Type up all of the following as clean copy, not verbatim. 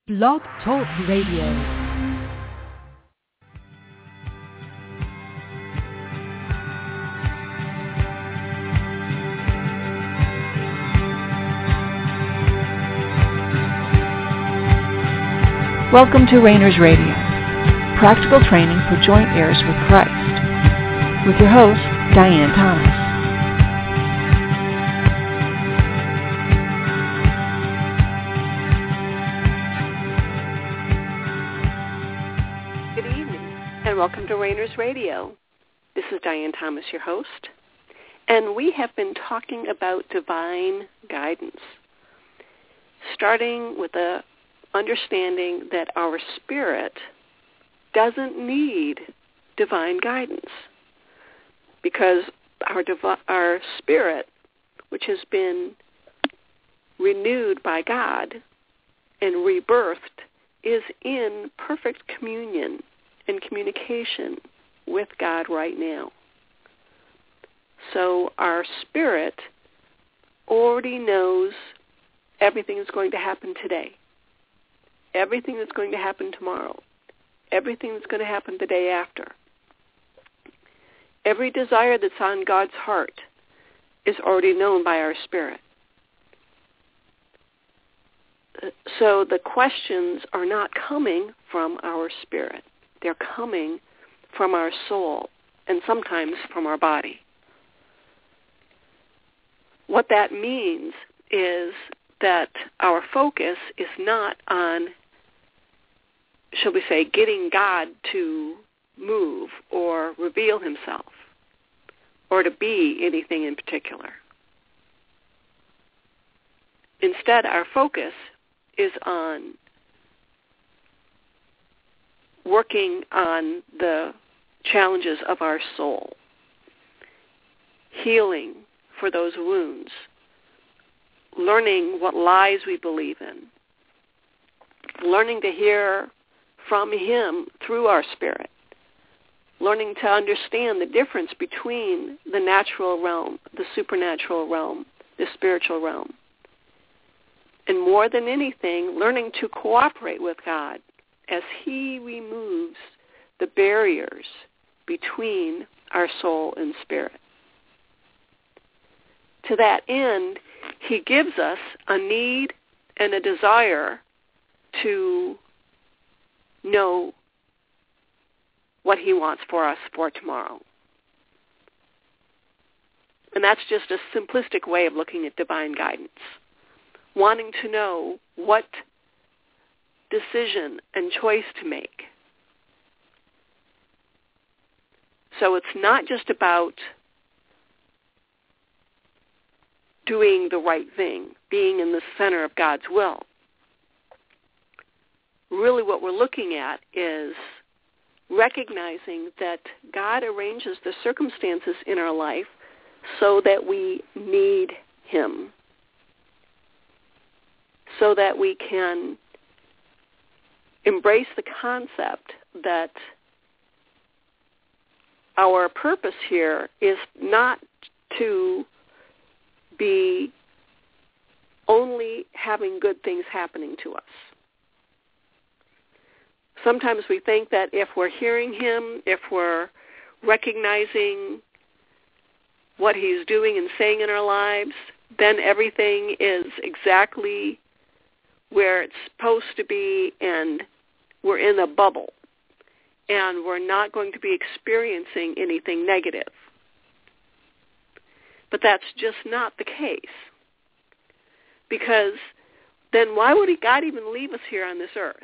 Blog Talk Radio. Welcome to Rainers Radio, practical training for joint heirs with Christ, with your host, Diane Thomas. Good evening, and welcome to Rainers Radio. This is Diane Thomas, your host, and we have been talking about divine guidance, starting with the understanding that our spirit doesn't need divine guidance because our spirit, which has been renewed by God and rebirthed, is in perfect communion and communication with God right now. So our spirit already knows everything that's going to happen today, everything that's going to happen tomorrow, everything that's going to happen the day after. Every desire that's on God's heart is already known by our spirit. So the questions are not coming from our spirit. They're coming from our soul and sometimes from our body. What that means is that our focus is not on, shall we say, getting God to move or reveal himself or to be anything in particular. Instead, our focus is on working on the challenges of our soul, healing for those wounds, learning what lies we believe in, learning to hear from him through our spirit, learning to understand the difference between the natural realm, the supernatural realm, the spiritual realm. And more than anything, learning to cooperate with God as he removes the barriers between our soul and spirit. To that end, he gives us a need and a desire to know what he wants for us for tomorrow. And that's just a simplistic way of looking at divine guidance. Wanting to know what decision and choice to make. So it's not just about doing the right thing, being in the center of God's will. Really what we're looking at is recognizing that God arranges the circumstances in our life so that we need him, so that we can embrace the concept that our purpose here is not to be only having good things happening to us. Sometimes we think that if we're hearing him, if we're recognizing what he's doing and saying in our lives, then everything is exactly where it's supposed to be, and we're in a bubble, and we're not going to be experiencing anything negative. But that's just not the case. Because then why would God even leave us here on this earth?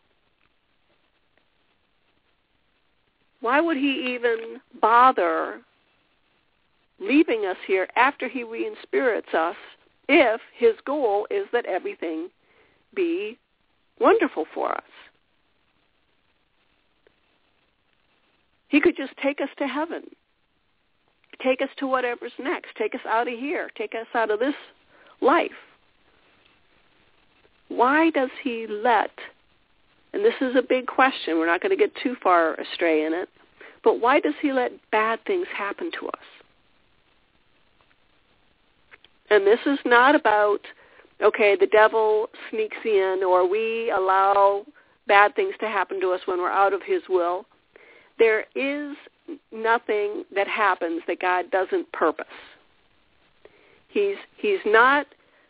Why would he even bother leaving us here after he re-inspirits us if his goal is that everything be wonderful for us? He could just take us to heaven, take us to whatever's next, take us out of here, take us out of this life. Why does he let, and this is a big question, we're not going to get too far astray in it, but why does he let bad things happen to us? And this is not about okay, the devil sneaks in, or we allow bad things to happen to us when we're out of his will. There is nothing that happens that God doesn't purpose. He's not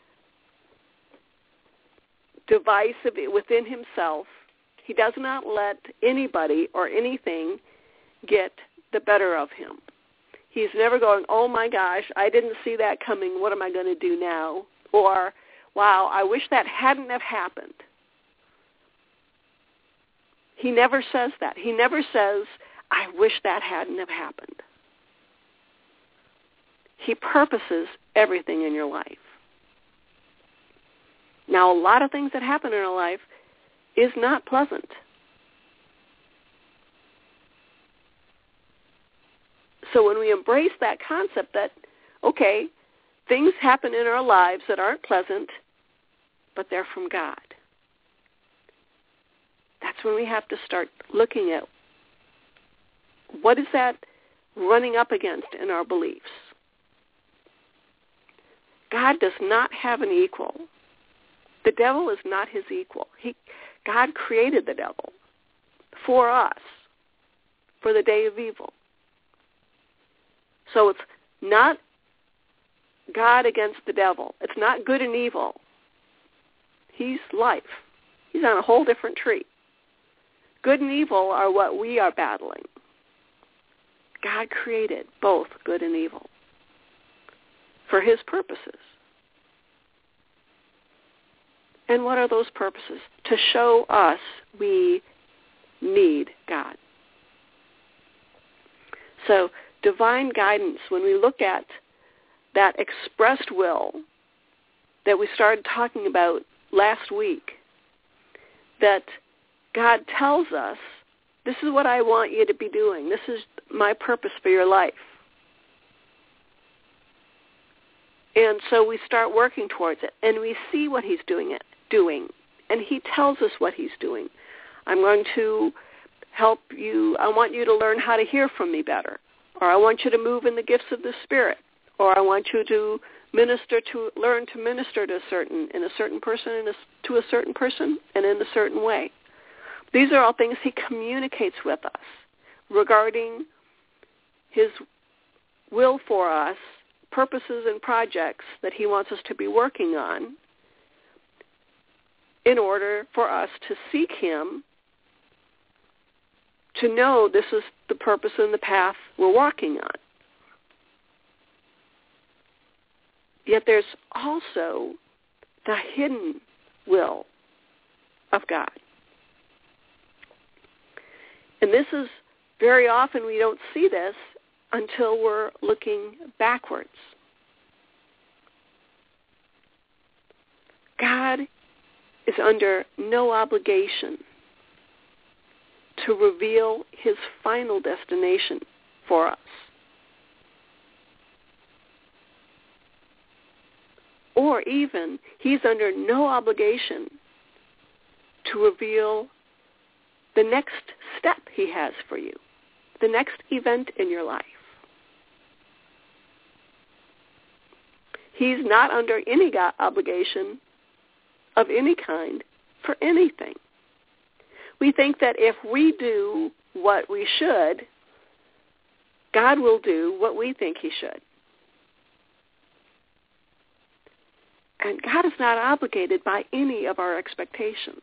divisive within himself. He does not let anybody or anything get the better of him. He's never going, oh my gosh, I didn't see that coming. What am I going to do now? Or, wow, I wish that hadn't have happened. He never says that. He never says, I wish that hadn't have happened. He purposes everything in your life. Now, a lot of things that happen in our life is not pleasant. So when we embrace that concept that, okay, things happen in our lives that aren't pleasant, but they're from God, that's when we have to start looking at what is that running up against in our beliefs. God does not have an equal. The devil is not his equal. God created the devil for us, for the day of evil. So it's not God against the devil. It's not good and evil. He's life. He's on a whole different tree. Good and evil are what we are battling. God created both good and evil for his purposes. And what are those purposes? To show us we need God. So divine guidance, when we look at that expressed will that we started talking about last week, that God tells us, this is what I want you to be doing. This is my purpose for your life. And so we start working towards it, and we see what he's doing, and he tells us what he's doing. I'm going to help you. I want you to learn how to hear from me better, or I want you to move in the gifts of the Spirit, or I want you to learn to minister to a certain person, to a certain person, and in a certain way. These are all things he communicates with us regarding his will for us, purposes and projects that he wants us to be working on in order for us to seek him, to know this is the purpose and the path we're walking on. Yet there's also the hidden will of God. And this is, very often we don't see this until we're looking backwards. God is under no obligation to reveal his final destination for us. Or even, he's under no obligation to reveal the next step he has for you, the next event in your life. He's not under any obligation of any kind for anything. We think that if we do what we should, God will do what we think he should. And God is not obligated by any of our expectations.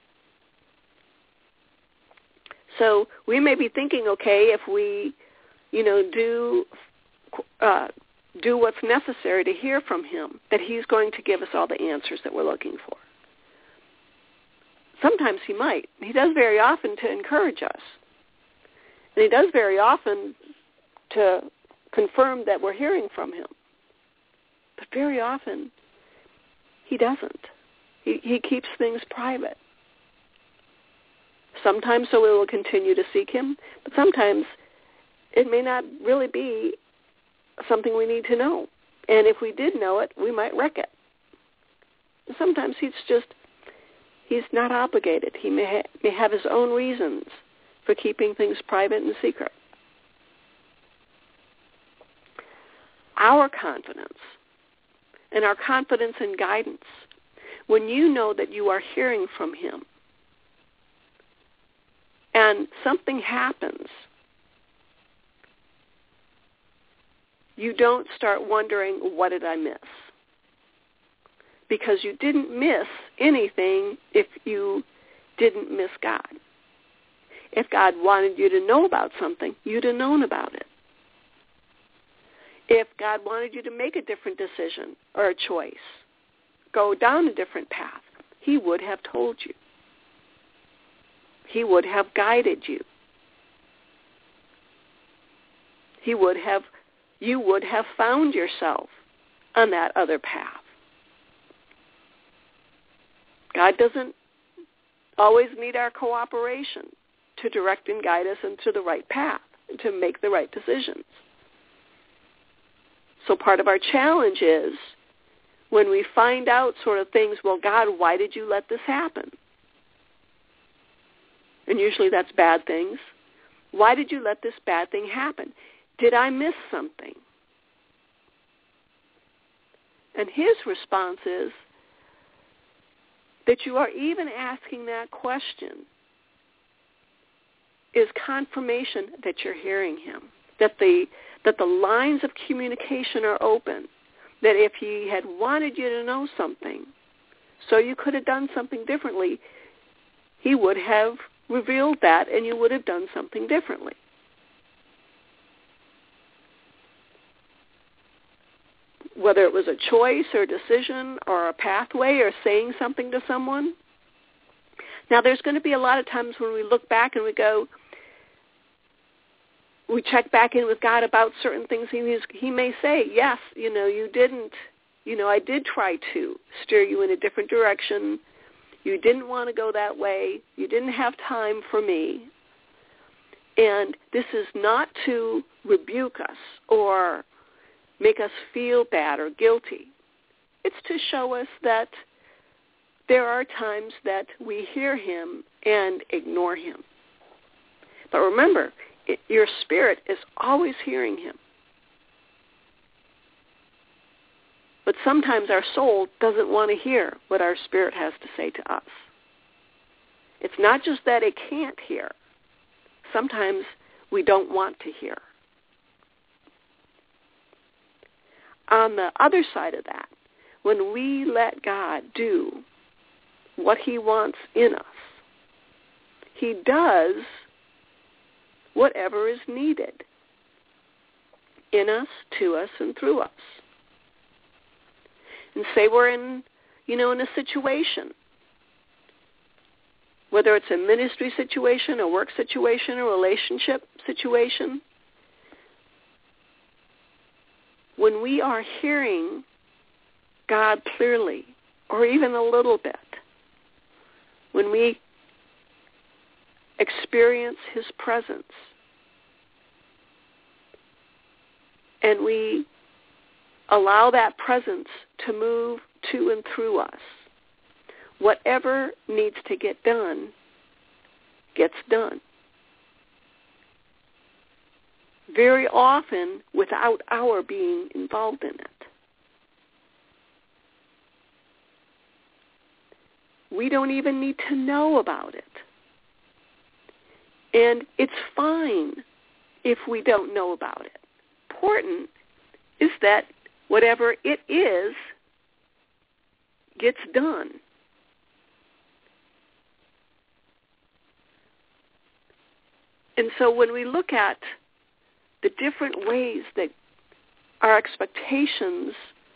So we may be thinking, okay, if we, do what's necessary to hear from him, that he's going to give us all the answers that we're looking for. Sometimes he might. He does very often to encourage us. And he does very often to confirm that we're hearing from him. But very often, he doesn't. He keeps things private. Sometimes so we will continue to seek him, but sometimes it may not really be something we need to know. And if we did know it, we might wreck it. Sometimes he's not obligated. He may have his own reasons for keeping things private and secret. Our confidence and our confidence in guidance when you know that you are hearing from him and something happens, you don't start wondering, what did I miss? Because you didn't miss anything if you didn't miss God. If God wanted you to know about something, you'd have known about it. If God wanted you to make a different decision or a choice, go down a different path, he would have told you. He would have guided you. You would have found yourself on that other path. God doesn't always need our cooperation to direct and guide us into the right path, to make the right decisions. So part of our challenge is when we find out sort of things, well, God, why did you let this happen? And usually that's bad things. Why did you let this bad thing happen? Did I miss something? And his response is that you are even asking that question is confirmation that you're hearing him, that the lines of communication are open, that if he had wanted you to know something, so you could have done something differently, he would have revealed that and you would have done something differently. Whether it was a choice or a decision or a pathway or saying something to someone. Now, there's going to be a lot of times when we look back and we check back in with God about certain things. He may say, yes, you didn't, I did try to steer you in a different direction. You didn't want to go that way. You didn't have time for me. And this is not to rebuke us or make us feel bad or guilty. It's to show us that there are times that we hear him and ignore him. But remember, your spirit is always hearing him. But sometimes our soul doesn't want to hear what our spirit has to say to us. It's not just that it can't hear. Sometimes we don't want to hear. On the other side of that, when we let God do what he wants in us, he does whatever is needed in us, to us, and through us. And say we're in a situation, whether it's a ministry situation, a work situation, a relationship situation, when we are hearing God clearly, or even a little bit, when we experience his presence, and we allow that presence to move to and through us, whatever needs to get done, gets done. Very often without our being involved in it. We don't even need to know about it. And it's fine if we don't know about it. Important is that whatever it is gets done. And so when we look at the different ways that our expectations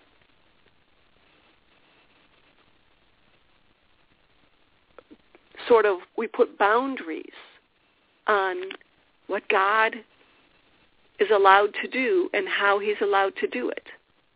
we put boundaries on what God is allowed to do and how he's allowed to do it.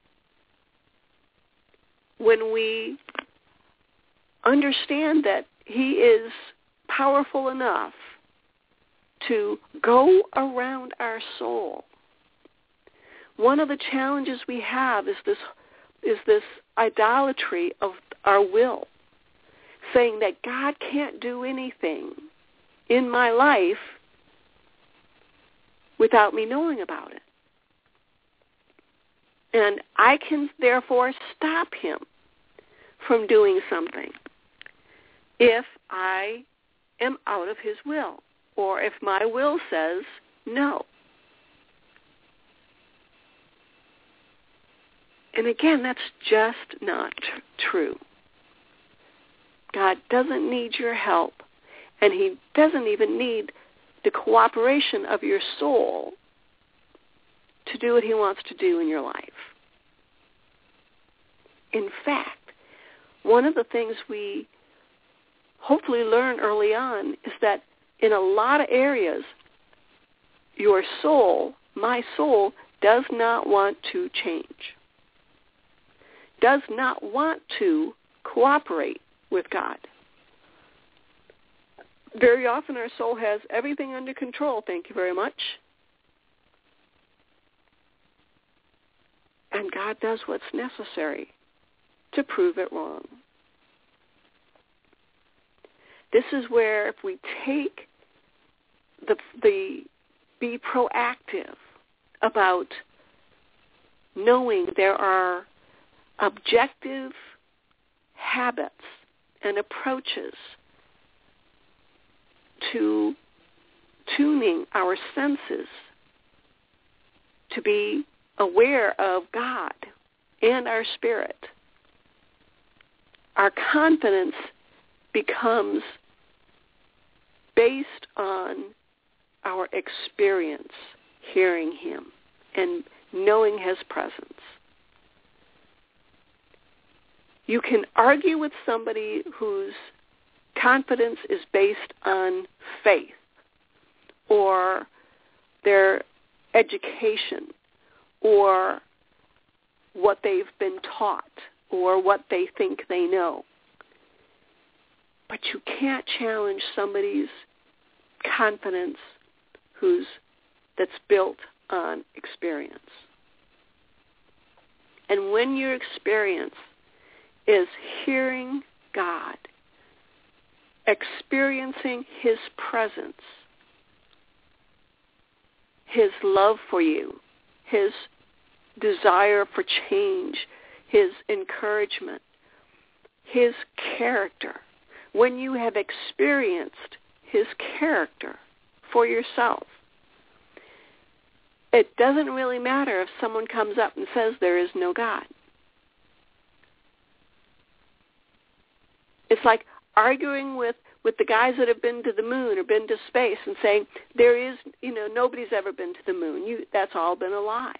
When we understand that he is powerful enough to go around our soul, one of the challenges we have is this idolatry of our will, saying that God can't do anything in my life without me knowing about it. And I can therefore stop him from doing something if I am out of his will, or if my will says no. And again, that's just not true. God doesn't need your help, and he doesn't even need the cooperation of your soul to do what he wants to do in your life. In fact, one of the things we hopefully learn early on is that in a lot of areas, your soul, my soul, does not want to change, does not want to cooperate with God. Very often our soul has everything under control, thank you very much. And God does what's necessary to prove it wrong. This is where if we take the be proactive about knowing there are objective habits and approaches to tuning our senses to be aware of God and our spirit, our confidence becomes based on our experience hearing him and knowing his presence. You can argue with somebody whose confidence is based on faith or their education or what they've been taught or what they think they know. But you can't challenge somebody's confidence that's built on experience. And when your experience is hearing God, experiencing his presence, his love for you, his desire for change, his encouragement, his character, when you have experienced his character for yourself, it doesn't really matter if someone comes up and says there is no God. It's like arguing with the guys that have been to the moon or been to space and saying there is, nobody's ever been to the moon. That's all been a lie.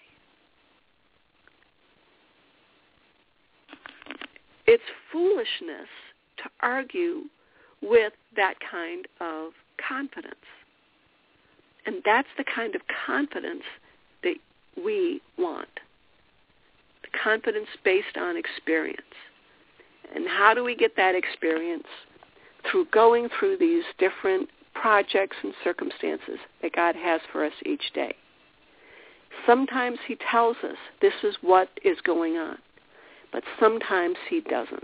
It's foolishness to argue with that kind of confidence. And that's the kind of confidence that we want. The confidence based on experience. And how do we get that experience? Through going through these different projects and circumstances that God has for us each day. Sometimes he tells us this is what is going on, but sometimes he doesn't.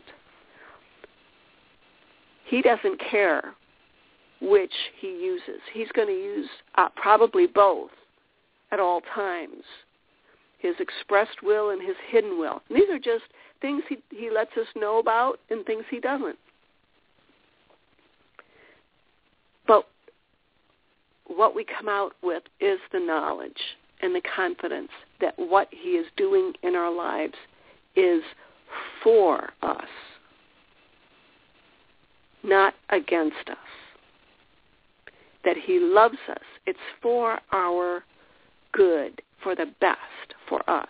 He doesn't care which he uses. He's going to use probably both at all times, his expressed will and his hidden will. And these are just things he lets us know about and things he doesn't. But what we come out with is the knowledge and the confidence that what he is doing in our lives is for us, not against us. That he loves us. It's for our good, for the best for us.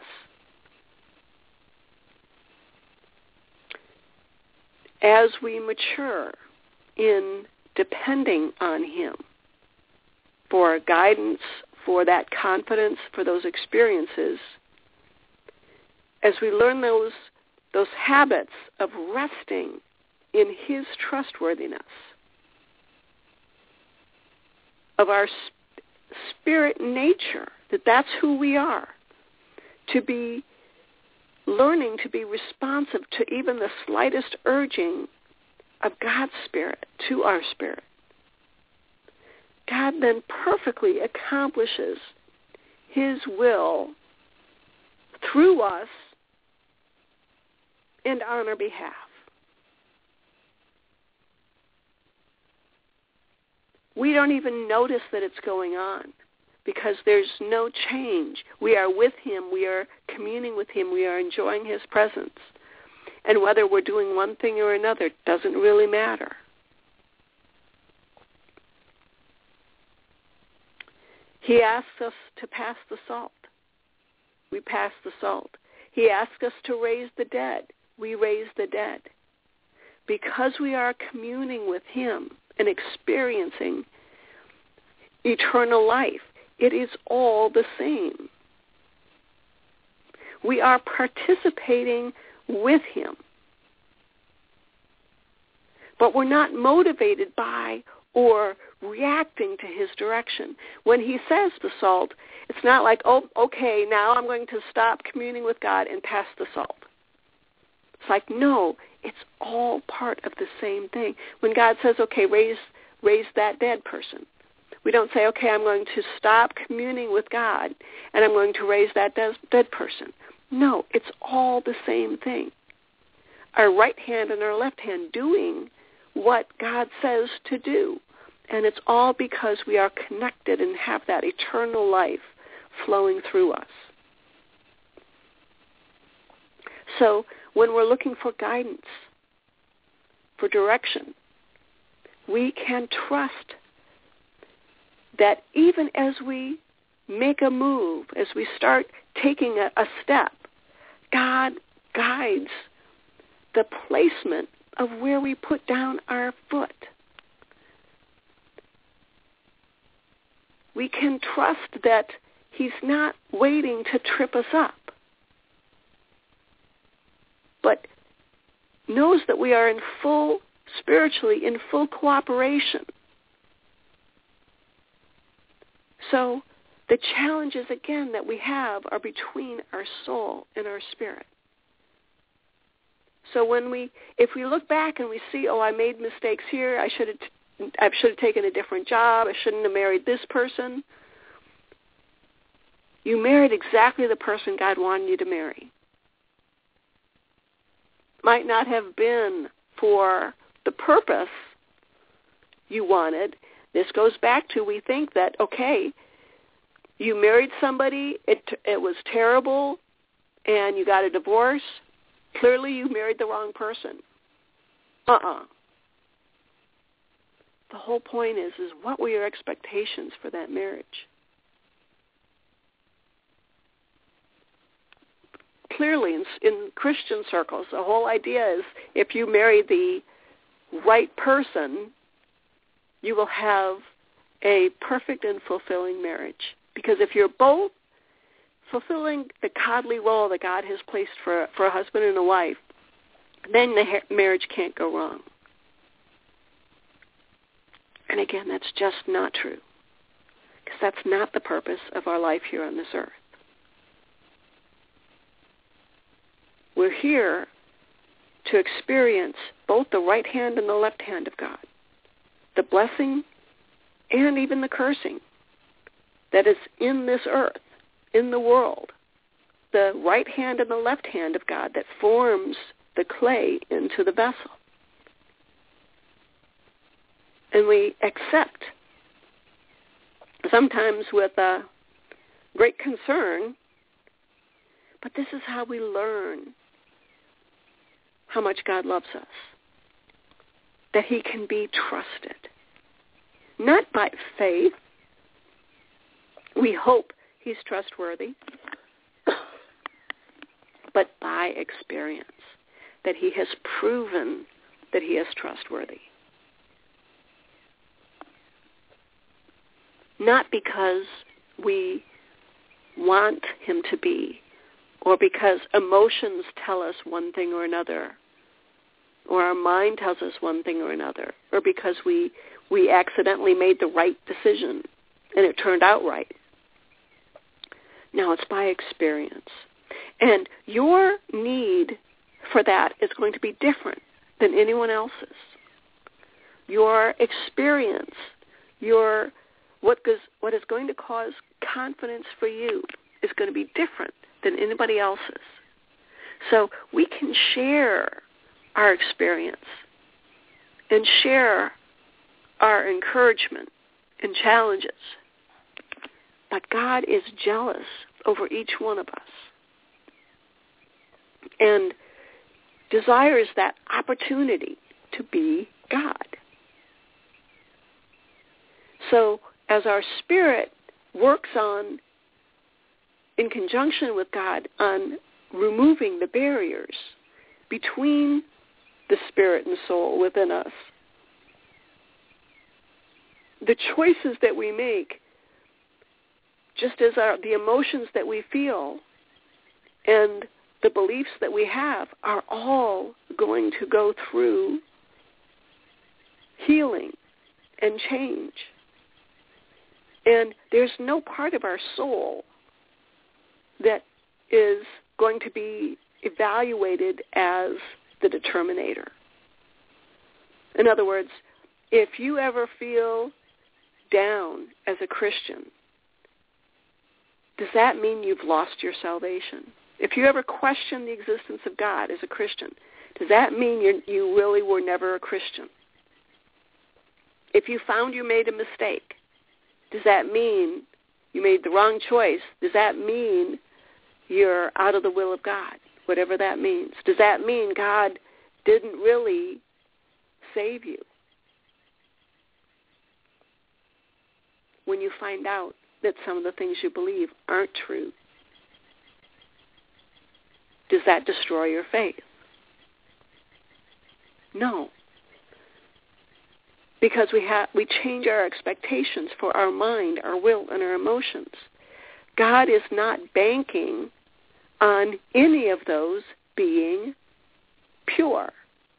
As we mature in depending on him for guidance, for that confidence, for those experiences, as we learn those habits of resting in his trustworthiness, of our spirit nature, that's who we are, to be learning to be responsive to even the slightest urging of God's Spirit to our spirit. God then perfectly accomplishes his will through us and on our behalf. we don't even notice that it's going on because there's no change. We are with him. We are communing with him. We are enjoying his presence. And whether we're doing one thing or another doesn't really matter. He asks us to pass the salt. We pass the salt. He asks us to raise the dead. We raise the dead. Because we are communing with him and experiencing eternal life, it is all the same. We are participating with him. But we're not motivated by or reacting to his direction. When he says the salt, it's not like, oh, okay, now I'm going to stop communing with God and pass the salt. It's like, no, it's all part of the same thing. When God says, okay, raise that dead person, we don't say, okay, I'm going to stop communing with God and I'm going to raise that dead person. No, it's all the same thing. Our right hand and our left hand doing what God says to do. And it's all because we are connected and have that eternal life flowing through us. So when we're looking for guidance, for direction, we can trust that even as we make a move, as we start taking a step, God guides the placement of where we put down our foot. We can trust that he's not waiting to trip us up, but knows that we are spiritually in full cooperation. So the challenges, again, that we have are between our soul and our spirit. So if we look back and we see, oh, I made mistakes here, I should have taken a different job, I shouldn't have married this person. You married exactly the person God wanted you to marry. Might not have been for the purpose you wanted. This goes back to, we think that, okay, you married somebody, it was terrible, and you got a divorce. Clearly you married the wrong person. The whole point is what were your expectations for that marriage? Clearly, in Christian circles, the whole idea is if you marry the right person, you will have a perfect and fulfilling marriage. Because if you're both fulfilling the godly role that God has placed for a husband and a wife, then the marriage can't go wrong. And again, that's just not true. Because that's not the purpose of our life here on this earth. We're here to experience both the right hand and the left hand of God, the blessing and even the cursing that is in this earth, in the world, the right hand and the left hand of God that forms the clay into the vessel. And we accept, sometimes with great concern, but this is how we learn how much God loves us, that he can be trusted. Not by faith. We hope he's trustworthy, but by experience, that he has proven that he is trustworthy. Not because we want him to be, or because emotions tell us one thing or another, or our mind tells us one thing or another, or because we accidentally made the right decision and it turned out right. No, it's by experience. And your need for that is going to be different than anyone else's. Your experience, what is going to cause confidence for you is going to be different than anybody else's. So we can share our experience and share our encouragement and challenges. But God is jealous over each one of us and desires that opportunity to be God. So as our spirit works on, in conjunction with God, on removing the barriers between the spirit and soul within us, the choices that we make, just as the emotions that we feel and the beliefs that we have, are all going to go through healing and change. And there's no part of our soul that is going to be evaluated as the determinator. In other words, if you ever feel down as a Christian, does that mean you've lost your salvation? If you ever question the existence of God as a Christian, does that mean you really were never a Christian? If you found you made a mistake, does that mean you made the wrong choice? Does that mean you're out of the will of God, whatever that means? Does that mean God didn't really save you? When you find out that some of the things you believe aren't true, does that destroy your faith? No. Because we change our expectations for our mind, our will, and our emotions. God is not banking on any of those being pure.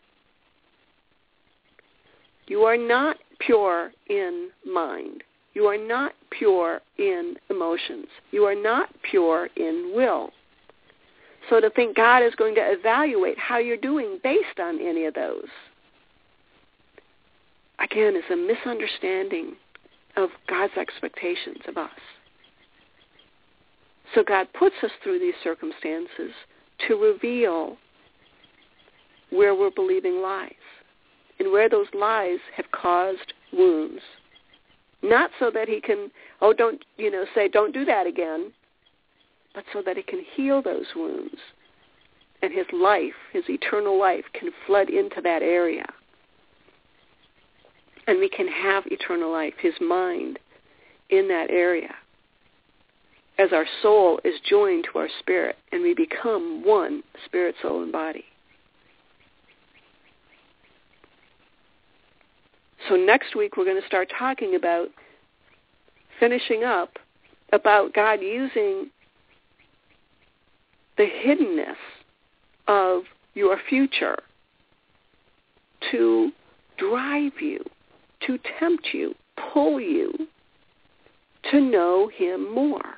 You are not pure in mind. You are not pure in emotions. You are not pure in will. So to think God is going to evaluate how you're doing based on any of those, again, is a misunderstanding of God's expectations of us. So God puts us through these circumstances to reveal where we're believing lies and where those lies have caused wounds. Not so that he can, say, don't do that again, but so that he can heal those wounds and his life, his eternal life, can flood into that area. And we can have eternal life, his mind, in that area, as our soul is joined to our spirit and we become one, spirit, soul, and body. So next week we're going to start talking about, finishing up, about God using the hiddenness of your future to drive you, to tempt you, pull you to know him more.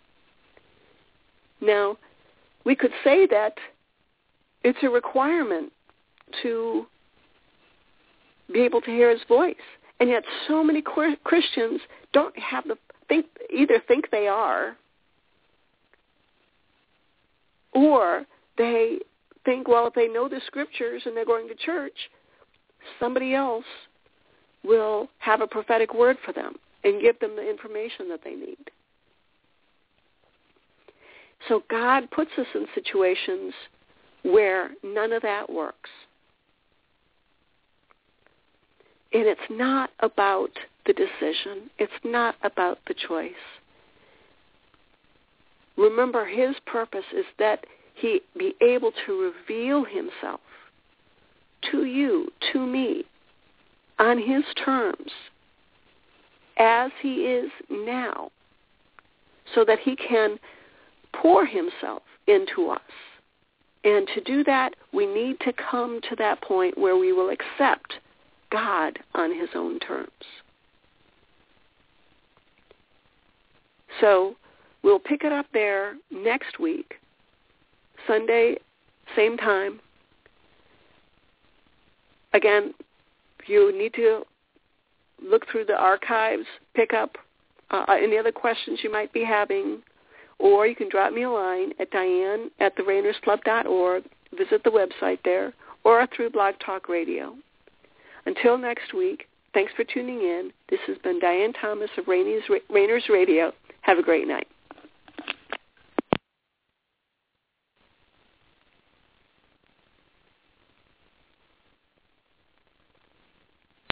Now, we could say that it's a requirement to be able to hear his voice. And yet so many Christians don't have either think they are, or they think, well, if they know the scriptures and they're going to church, somebody else will have a prophetic word for them and give them the information that they need. So God puts us in situations where none of that works. And it's not about the decision. It's not about the choice. Remember, his purpose is that he be able to reveal himself to you, to me, on his terms, as he is now, so that he can pour himself into us. And to do that, we need to come to that point where we will accept God on his own terms. So we'll pick it up there next week, Sunday, same time. Again, you need to look through the archives, pick up any other questions you might be having, or you can drop me a line at diane@therainersclub.org, visit the website there, or through Blog Talk Radio. Until next week, Thanks for tuning in. This has been Diane Thomas of Rainers Radio. Have a great night.